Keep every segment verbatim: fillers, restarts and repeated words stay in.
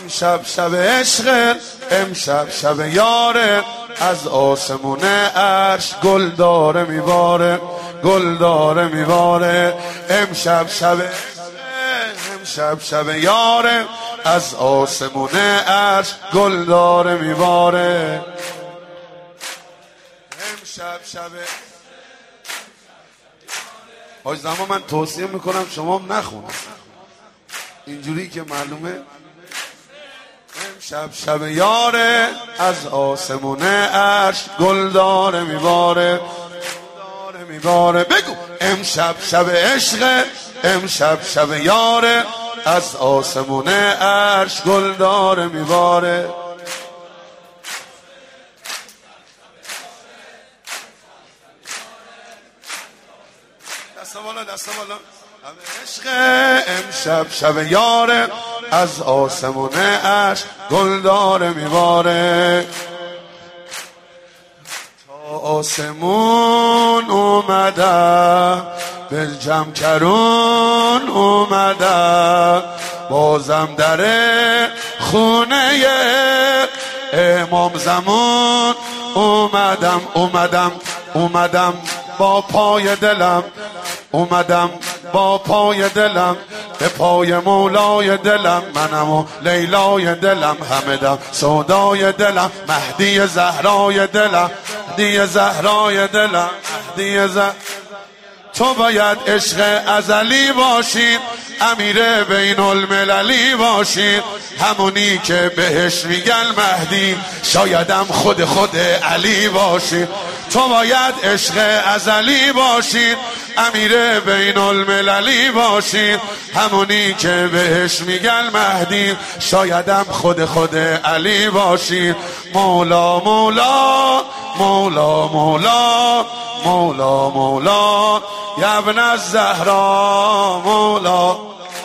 امشب شب عشق، امشب شب یاره، از آسمون عرش گل داره میباره، گل داره میباره. امشب شب امشب شب یاره، از آسمون عرش گل داره میباره. امشب شب حاج زمان من توصیه میکنم شما هم نخونید اینجوری که معلومه. امشب شب یاره، از آسمون عرش گل داره میباره، داره میباره. بگو امشب شب عشق، امشب شب یاره، از آسمون عرش گل داره میباره. دست بالا دست بالا. عشق امشب شب یاره، از آسمون عرش گل داره میباره. تا آسمون اومده، به جمع کرون اومده، بازم در خونه امام زمان اومدم، اومدم اومدم با پای دلم، اومدم با پای دلم، به پای مولای دلم، منم و لیلای دلم، همه دم سودای دلم، مهدی زهرای دلم، مهدی زهرای دلم، مهدی زهرای. تو باید عشق ازلی باشی، امیر بین المللی باشی، همونی که بهش میگن مهدی، شایدم خود خود علی باشی. تو باید عشق ازلی باشی، امیر بین المللی باشی، همونی که بهش میگن مهدی، شایدم خود خود علی باشی. مولا مولا مولا مولا مولا مولا یا ابن الزهرا مولا.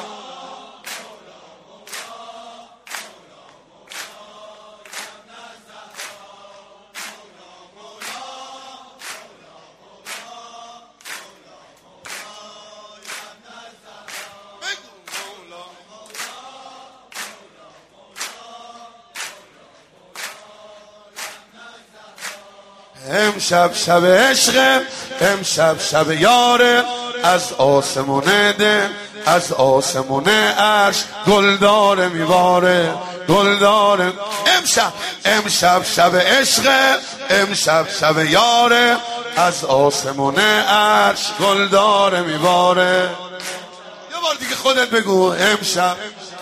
امشب شب عشق، امشب شب یاره، از آسمون دل، از آسمون عرش گل داره میباره، گل داره. امشب امشب شب عشق، امشب شب یاره، از آسمون عرش گل داره میباره. یه بار دیگه خودت بگو امشب.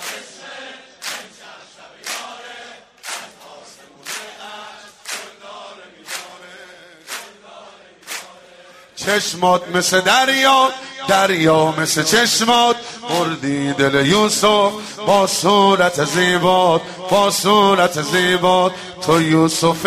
چشمات مثل دریا، دریا مثل چشمات، بردی دل یوسف با صورت زیبات، با صورت زیبات. تو یوسف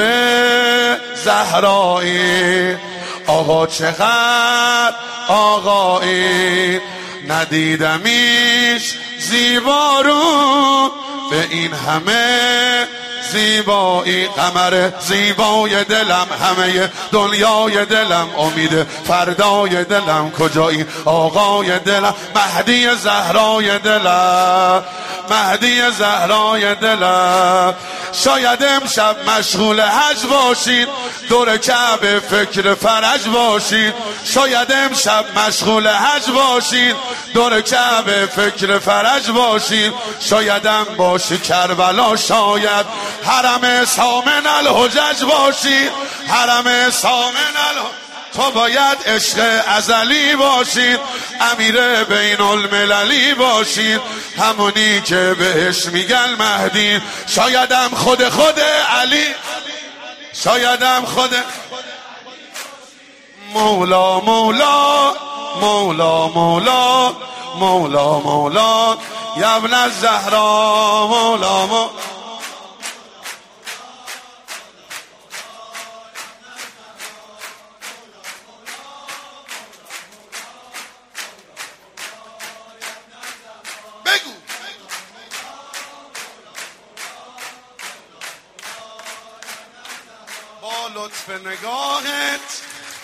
زهرایی، آقا چقدر آقایی، ندیدمیش زیبا رو به این همه زیبایی. قمر زیبای دلم، همه دنیای دلم، امید فردای دلم، کجایی آقای دلم، مهدی زهرای دلم، مهدی زهرای دلم. شاید امشب مشغول حج باشید، دور کعبه فکر فرج باشید، شاید امشب مشغول حج باشید، دور کعبه فکر فرج باشید، شایدم باشی کربلا، شاید حرم سامن الحجج باشید، حرم سامن الحجج. تو باید عشق ازلی باشید، امیر بین المللی باشید، همونی که بهش میگن مهدی، شایدم خود خود علی، شایدم خود مولا مولا مولا مولا مولا مولا یا ابن الزهرا مولا مولا. با لطف نگاهت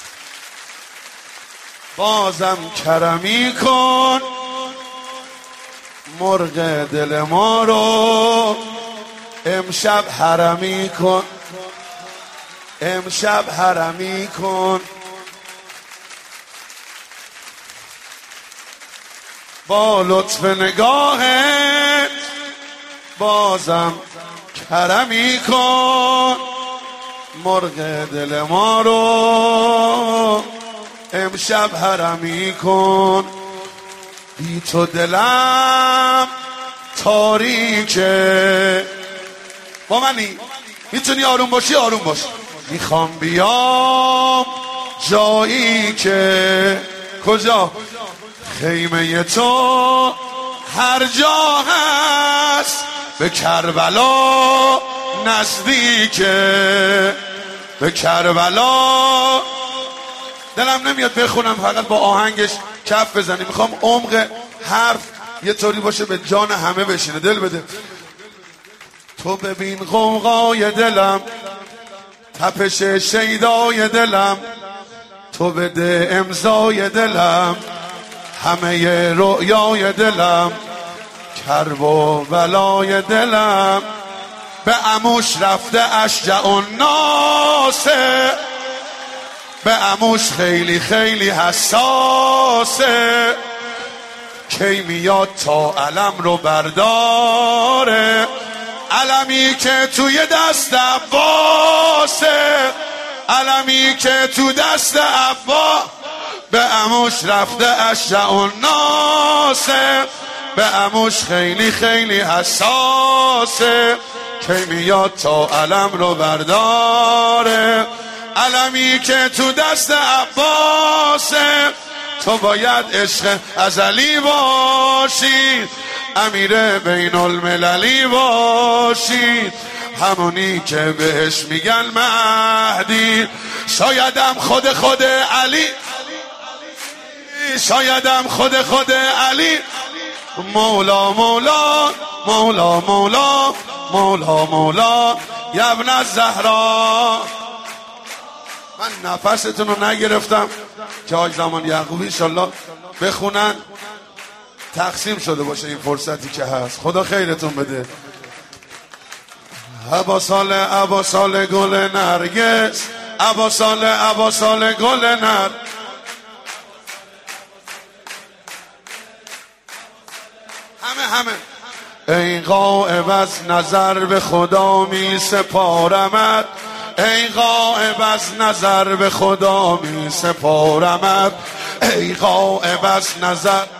بازم کرمی کن، مرغ دل ما رو امشب حرمی کن، امشب حرمی کن، با لطف نگاهت بازم کرمی کن. مرغ دل ما رو امشب حرمی کن، بی تو دلم تاریکه. با منی میتونی آروم باشی آروم باش. میخوام بیام جایی که کجا خیمه تو هر جا هست، به کربلا نزدیکه، به کربلا. دلم نمیاد بخونم، فقط با آهنگش کف بزنی. میخوام عمق حرف یه طوری باشه به جان همه بشینه، دل بده. تو ببین غوغای دلم، تپش شیدای دلم، تو بده امضای دلم، همه رؤیای دلم، کرب و بلای دلم. به عموش رفته اشجع الناسه، به عموش خیلی خیلی حساسه، کی میاد تا علم رو برداره، علمی که توی دست عباسه، علمی که تو دست عباس. به عموش رفته اشجع الناسه، به عموش خیلی خیلی حساسه، کی میاد تا علم رو برداره، علمی که تو دست عباسه. تو باید عشق ازلی باشی، امیر بین المللی باشی، همونی که بهش میگن مهدی. شایدم خود خود علی، شایدم خود خود علی. مولا مولا مولا مولا مولا مولا یا ابن الزهرا. من نفستون رو نگرفتم که حاج زمان یعقوبی انشالله بخونن، تقسیم شده باشه این فرصتی که هست. خدا خیرتون بده. ابا سال ابا سال گل نرگس، ابا سال ابا سال گل نر. همه همه ای غائب از نظر به خدا می سپارمت، ای غائب از نظر به خدا می سپارمت، ای غائب از نظر